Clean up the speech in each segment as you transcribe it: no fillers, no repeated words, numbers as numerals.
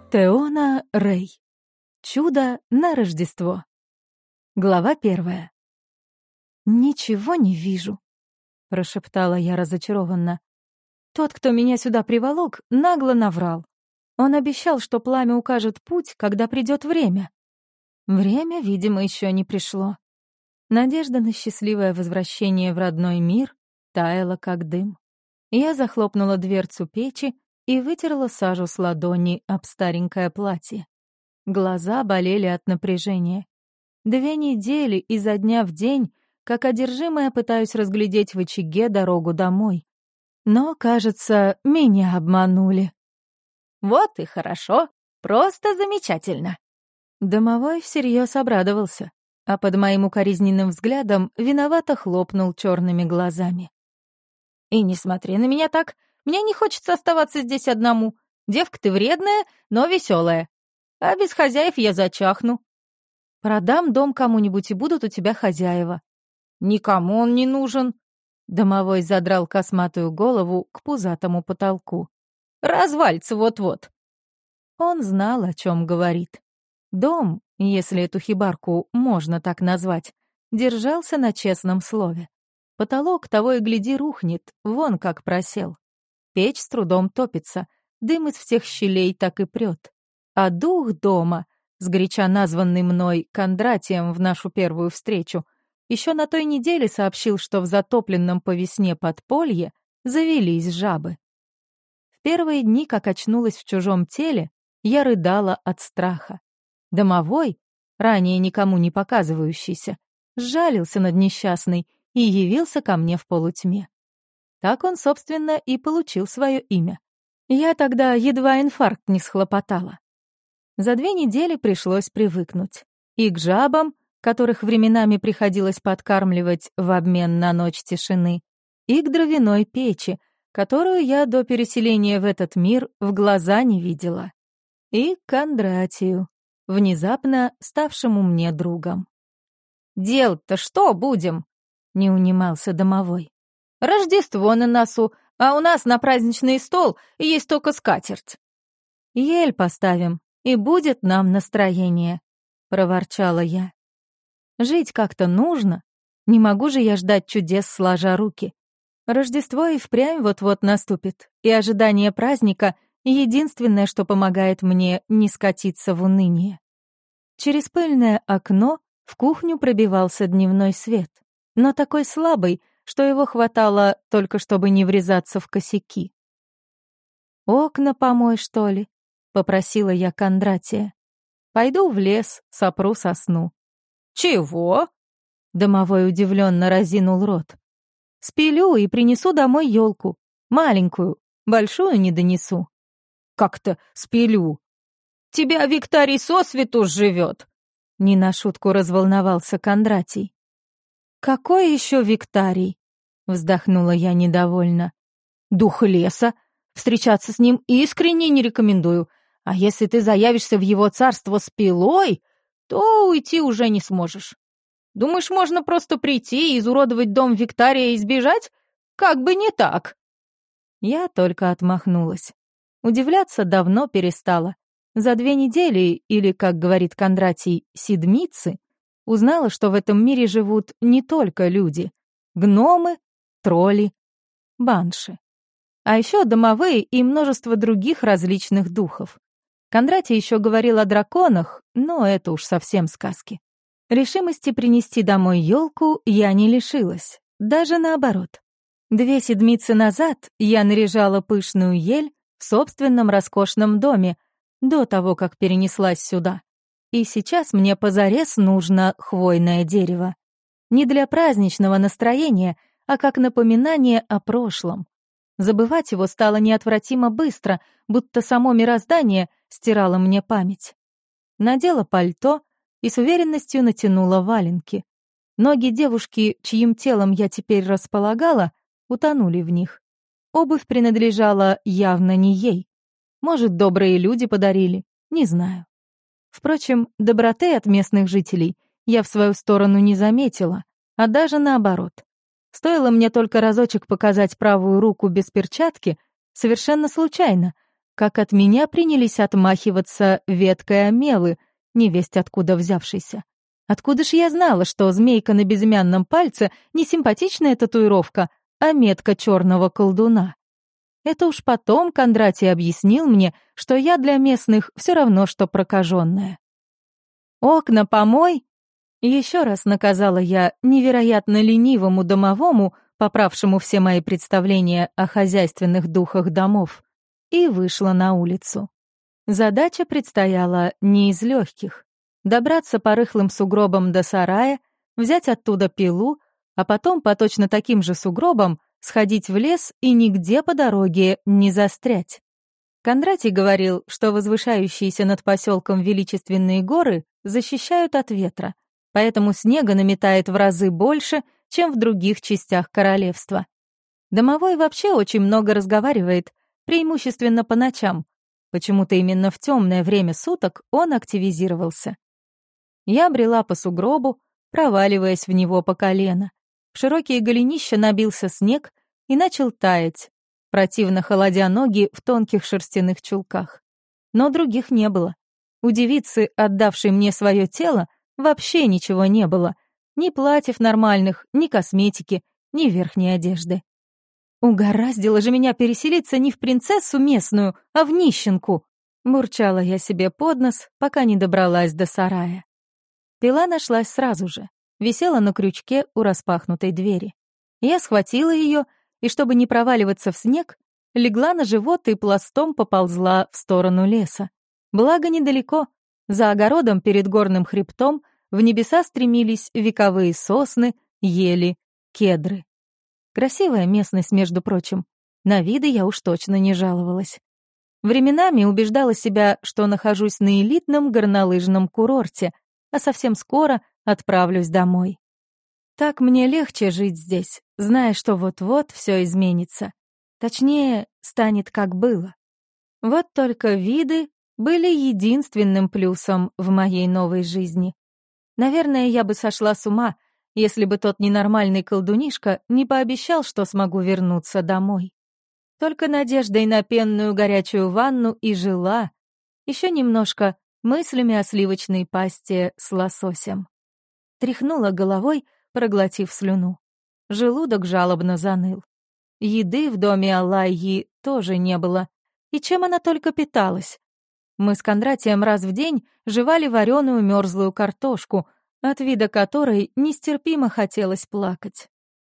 Теона Рэй. Чудо на Рождество. Глава 1. «Ничего не вижу», — прошептала я разочарованно. Тот, кто меня сюда приволок, нагло наврал. Он обещал, что пламя укажет путь, когда придет время. Время, видимо, еще не пришло. Надежда на счастливое возвращение в родной мир таяла, как дым. Я захлопнула дверцу печи и вытерла сажу с ладони об старенькое платье. Глаза болели от напряжения. 2 недели изо дня в день, как одержимая, пытаюсь разглядеть в очаге дорогу домой. Но, кажется, меня обманули. «Вот и хорошо, просто замечательно!» Домовой всерьез обрадовался, а под моим укоризненным взглядом виновато хлопнул черными глазами. «И не смотри на меня так, мне не хочется оставаться здесь одному. Девка ты вредная, но веселая. А без хозяев я зачахну». «Продам дом кому-нибудь, и будут у тебя хозяева». «Никому он не нужен». Домовой задрал косматую голову к пузатому потолку. «Развалится вот-вот». Он знал, о чем говорит. Дом, если эту хибарку можно так назвать, держался на честном слове. Потолок того и гляди рухнет, вон как просел. Печь с трудом топится, дым из всех щелей так и прет. А дух дома, сгоряча названный мной Кондратием в нашу первую встречу, еще на той неделе сообщил, что в затопленном по весне подполье завелись жабы. В первые дни, как очнулась в чужом теле, я рыдала от страха. Домовой, ранее никому не показывающийся, сжалился над несчастной и явился ко мне в полутьме. Так он, собственно, и получил свое имя. Я тогда едва инфаркт не схлопотала. За 2 недели пришлось привыкнуть. И к жабам, которых временами приходилось подкармливать в обмен на ночь тишины, и к дровяной печи, которую я до переселения в этот мир в глаза не видела, и к Кондратию, внезапно ставшему мне другом. «Делать-то что будем?» — не унимался домовой. «Рождество на носу, а у нас на праздничный стол есть только скатерть». «Ель поставим, и будет нам настроение», — проворчала я. «Жить как-то нужно. Не могу же я ждать чудес, сложа руки. Рождество и впрямь вот-вот наступит, и ожидание праздника — единственное, что помогает мне не скатиться в уныние». Через пыльное окно в кухню пробивался дневной свет, но такой слабый, что его хватало только чтобы не врезаться в косяки. «Окна помой, что ли?» — попросила я Кондратия. «Пойду в лес, сопру сосну». «Чего?» — домовой удивленно разинул рот. «Спилю и принесу домой елку. Маленькую, большую не донесу». «Как-то спилю. Тебя Викторий сосвету живет!» Не на шутку разволновался Кондратий. «Какой еще Викторий?» — вздохнула я недовольно. «Дух леса. Встречаться с ним искренне не рекомендую. А если ты заявишься в его царство с пилой, то уйти уже не сможешь. Думаешь, можно просто прийти и изуродовать дом Виктория и сбежать? Как бы не так!» Я только отмахнулась. Удивляться давно перестала. За 2 недели, или, как говорит Кондратий, седмицы, узнала, что в этом мире живут не только люди. Гномы, тролли, банши. А еще домовые и множество других различных духов. Кондратий еще говорил о драконах, но это уж совсем сказки. Решимости принести домой елку я не лишилась, даже наоборот. 2 седмицы назад я наряжала пышную ель в собственном роскошном доме, до того, как перенеслась сюда. И сейчас мне позарез нужно хвойное дерево. Не для праздничного настроения, а как напоминание о прошлом. Забывать его стало неотвратимо быстро, будто само мироздание стирало мне память. Надела пальто и с уверенностью натянула валенки. Ноги девушки, чьим телом я теперь располагала, утонули в них. Обувь принадлежала явно не ей. Может, добрые люди подарили, не знаю. Впрочем, доброты от местных жителей я в свою сторону не заметила, а даже наоборот. Стоило мне только разочек показать правую руку без перчатки, совершенно случайно, как от меня принялись отмахиваться веткой омелы, невесть откуда взявшейся. Откуда ж я знала, что змейка на безымянном пальце не симпатичная татуировка, а метка черного колдуна? Это уж потом Кондратий объяснил мне, что я для местных все равно, что прокаженная. «Окна помой!» Еще раз наказала я невероятно ленивому домовому, поправшему все мои представления о хозяйственных духах домов, и вышла на улицу. Задача предстояла не из легких. Добраться по рыхлым сугробам до сарая, взять оттуда пилу, а потом по точно таким же сугробам сходить в лес и нигде по дороге не застрять. Кондратий говорил, что возвышающиеся над поселком величественные горы защищают от ветра, поэтому снега наметает в разы больше, чем в других частях королевства. Домовой вообще очень много разговаривает, преимущественно по ночам. Почему-то именно в темное время суток он активизировался. Я брела по сугробу, проваливаясь в него по колено. В широкие голенища набился снег и начал таять, противно холодя ноги в тонких шерстяных чулках. Но других не было. У девицы, отдавшей мне свое тело, вообще ничего не было. Ни платьев нормальных, ни косметики, ни верхней одежды. «Угораздило же меня переселиться не в принцессу местную, а в нищенку!» Бурчала я себе под нос, пока не добралась до сарая. Пила нашлась сразу же, висела на крючке у распахнутой двери. Я схватила ее и, чтобы не проваливаться в снег, легла на живот и пластом поползла в сторону леса. Благо недалеко, за огородом перед горным хребтом в небеса стремились вековые сосны, ели, кедры. Красивая местность, между прочим. На виды я уж точно не жаловалась. Временами убеждала себя, что нахожусь на элитном горнолыжном курорте, а совсем скоро отправлюсь домой. Так мне легче жить здесь, зная, что вот-вот все изменится. Точнее, станет как было. Вот только виды были единственным плюсом в моей новой жизни. Наверное, я бы сошла с ума, если бы тот ненормальный колдунишка не пообещал, что смогу вернуться домой. Только надеждой на пенную горячую ванну и жила. Еще немножко мыслями о сливочной пасте с лососем. Тряхнула головой, проглотив слюну. Желудок жалобно заныл. Еды в доме Алайи тоже не было. И чем она только питалась? Мы с Кондратием раз в день жевали вареную мерзлую картошку, от вида которой нестерпимо хотелось плакать.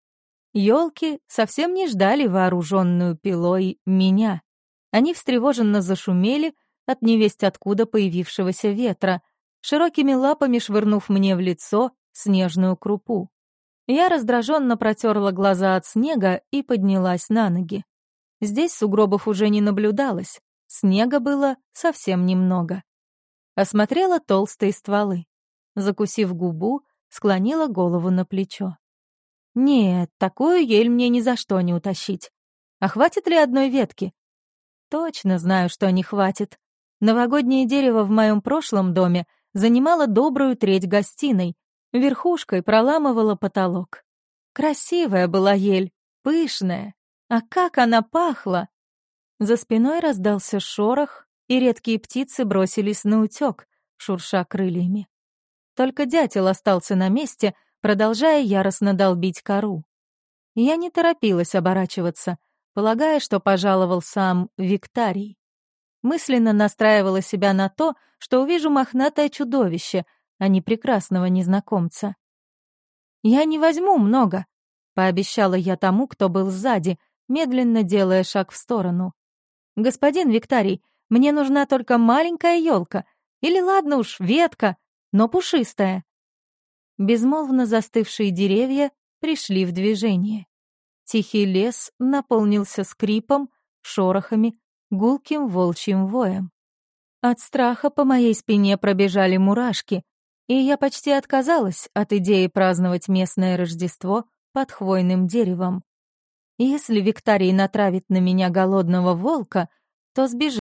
Ёлки совсем не ждали вооруженную пилой меня. Они встревоженно зашумели от невесть откуда появившегося ветра, широкими лапами швырнув мне в лицо снежную крупу. Я раздраженно протерла глаза от снега и поднялась на ноги. Здесь сугробов уже не наблюдалось, снега было совсем немного. Осмотрела толстые стволы. Закусив губу, склонила голову на плечо. Нет, такую ель мне ни за что не утащить. А хватит ли одной ветки? Точно знаю, что не хватит. Новогоднее дерево в моем прошлом доме занимало добрую треть гостиной, верхушкой проламывало потолок. Красивая была ель, пышная. А как она пахла! За спиной раздался шорох, и редкие птицы бросились на утёк, шурша крыльями. Только дятел остался на месте, продолжая яростно долбить кору. Я не торопилась оборачиваться, полагая, что пожаловал сам Виктарий. Мысленно настраивала себя на то, что увижу мохнатое чудовище, а не прекрасного незнакомца. «Я не возьму много», — пообещала я тому, кто был сзади, медленно делая шаг в сторону. «Господин Виктарий, мне нужна только маленькая елка, или, ладно уж, ветка, но пушистая». Безмолвно застывшие деревья пришли в движение. Тихий лес наполнился скрипом, шорохами, гулким волчьим воем. От страха по моей спине пробежали мурашки, и я почти отказалась от идеи праздновать местное Рождество под хвойным деревом. Если Виктарий натравит на меня голодного волка, то сбежит.